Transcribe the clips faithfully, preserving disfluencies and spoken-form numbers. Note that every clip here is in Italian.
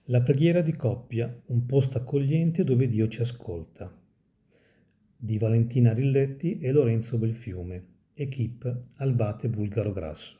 La preghiera di coppia, un posto accogliente dove Dio ci ascolta. Di Valentina Rilletti e Lorenzo Belfiume, equipe Albate Bulgaro Grasso.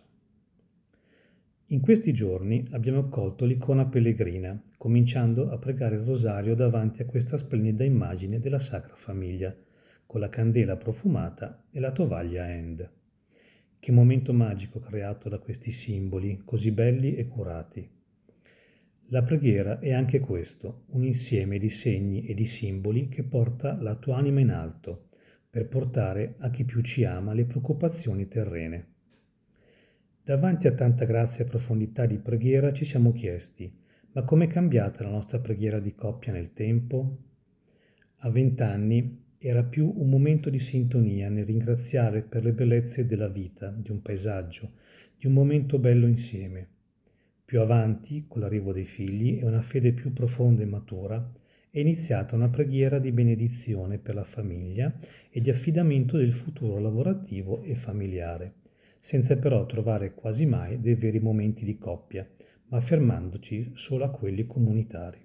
In questi giorni abbiamo accolto l'icona pellegrina, cominciando a pregare il rosario davanti a questa splendida immagine della Sacra Famiglia, con la candela profumata e la tovaglia a end. Che momento magico creato da questi simboli, così belli e curati. La preghiera è anche questo, un insieme di segni e di simboli che porta la tua anima in alto, per portare a chi più ci ama le preoccupazioni terrene. Davanti a tanta grazia e profondità di preghiera ci siamo chiesti, ma com'è cambiata la nostra preghiera di coppia nel tempo? A vent'anni era più un momento di sintonia nel ringraziare per le bellezze della vita, di un paesaggio, di un momento bello insieme. Più avanti, con l'arrivo dei figli e una fede più profonda e matura, è iniziata una preghiera di benedizione per la famiglia e di affidamento del futuro lavorativo e familiare, senza però trovare quasi mai dei veri momenti di coppia, ma fermandoci solo a quelli comunitari.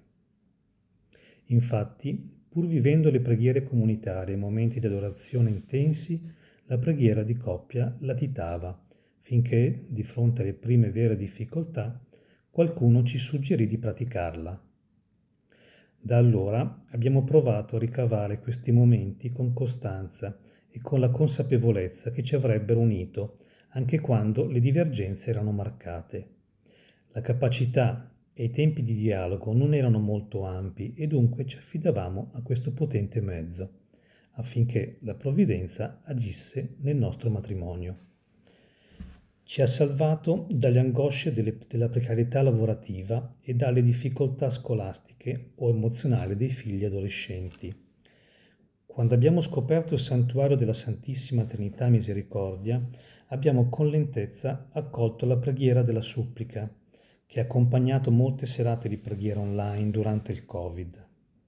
Infatti, pur vivendo le preghiere comunitarie e momenti di adorazione intensi, la preghiera di coppia latitava, finché, di fronte alle prime vere difficoltà, qualcuno ci suggerì di praticarla. Da allora abbiamo provato a ricavare questi momenti con costanza e con la consapevolezza che ci avrebbero unito, anche quando le divergenze erano marcate. La capacità e i tempi di dialogo non erano molto ampi e dunque ci affidavamo a questo potente mezzo, affinché la provvidenza agisse nel nostro matrimonio. Ci ha salvato dalle angosce delle, della precarietà lavorativa e dalle difficoltà scolastiche o emozionali dei figli adolescenti. Quando abbiamo scoperto il santuario della Santissima Trinità Misericordia, abbiamo con lentezza accolto la preghiera della supplica, che ha accompagnato molte serate di preghiera online durante il Covid.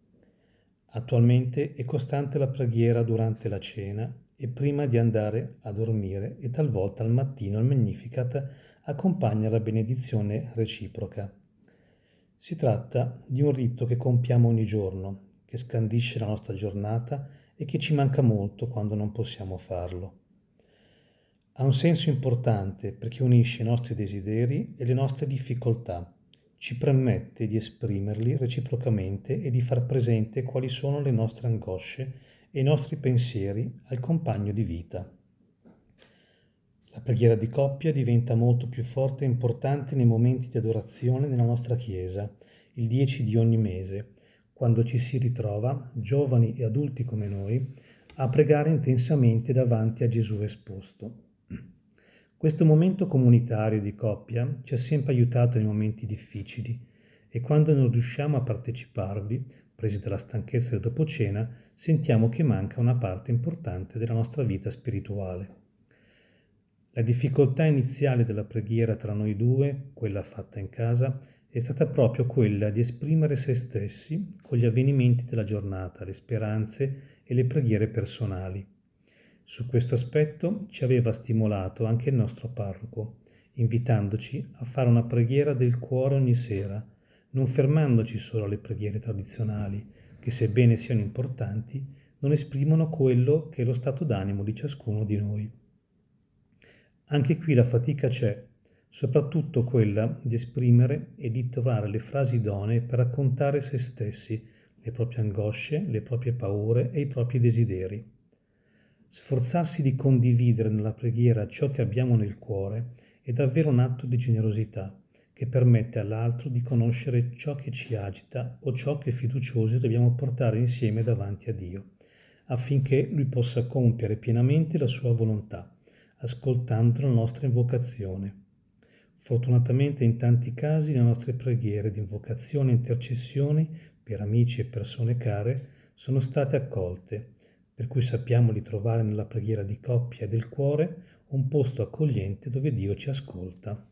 Attualmente è costante la preghiera durante la cena e prima di andare a dormire e talvolta al mattino il Magnificat accompagna la benedizione reciproca. Si tratta di un rito che compiamo ogni giorno, che scandisce la nostra giornata e che ci manca molto quando non possiamo farlo. Ha un senso importante perché unisce i nostri desideri e le nostre difficoltà, ci permette di esprimerli reciprocamente e di far presente quali sono le nostre angosce e i nostri pensieri al compagno di vita. La preghiera di coppia diventa molto più forte e importante nei momenti di adorazione nella nostra Chiesa, il dieci di ogni mese, quando ci si ritrova, giovani e adulti come noi, a pregare intensamente davanti a Gesù esposto. Questo momento comunitario di coppia ci ha sempre aiutato nei momenti difficili e quando non riusciamo a parteciparvi, presi dalla stanchezza del dopo cena, sentiamo che manca una parte importante della nostra vita spirituale. La difficoltà iniziale della preghiera tra noi due, quella fatta in casa, è stata proprio quella di esprimere se stessi con gli avvenimenti della giornata, le speranze e le preghiere personali. Su questo aspetto ci aveva stimolato anche il nostro parroco, invitandoci a fare una preghiera del cuore ogni sera, non fermandoci solo alle preghiere tradizionali, che sebbene siano importanti, non esprimono quello che è lo stato d'animo di ciascuno di noi. Anche qui la fatica c'è, soprattutto quella di esprimere e di trovare le frasi idonee per raccontare se stessi, le proprie angosce, le proprie paure e i propri desideri. Sforzarsi di condividere nella preghiera ciò che abbiamo nel cuore è davvero un atto di generosità che permette all'altro di conoscere ciò che ci agita o ciò che fiduciosi dobbiamo portare insieme davanti a Dio, affinché Lui possa compiere pienamente la sua volontà, ascoltando la nostra invocazione. Fortunatamente in tanti casi le nostre preghiere di invocazione e intercessioni per amici e persone care sono state accolte, per cui sappiamo di trovare nella preghiera di coppia e del cuore un posto accogliente dove Dio ci ascolta.